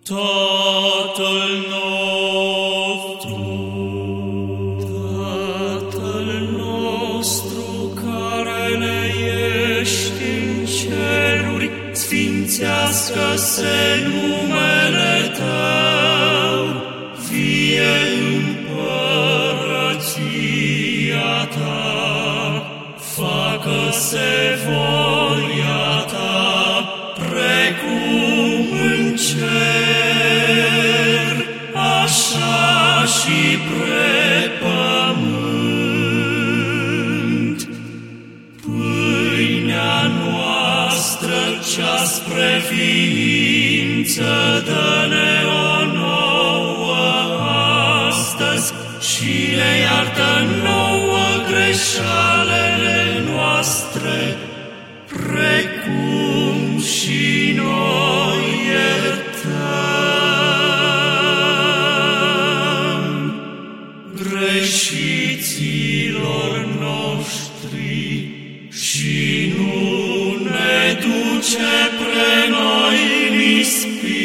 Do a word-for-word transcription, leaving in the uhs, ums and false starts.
Tatăl nostru, Tatăl nostru care ne ești în ceruri, sfințească-se numele Tău, vie împărăția Ta, facă-se voia Ta, precum în cer, așa și pre pământ. Pâinea noastră cea spre ființă, dă-ne-o nouă astăzi și ne iartă nouă greșalele noastre, precum și noi iertăm greșiților noștri și nu ne duce pre noi în ispită,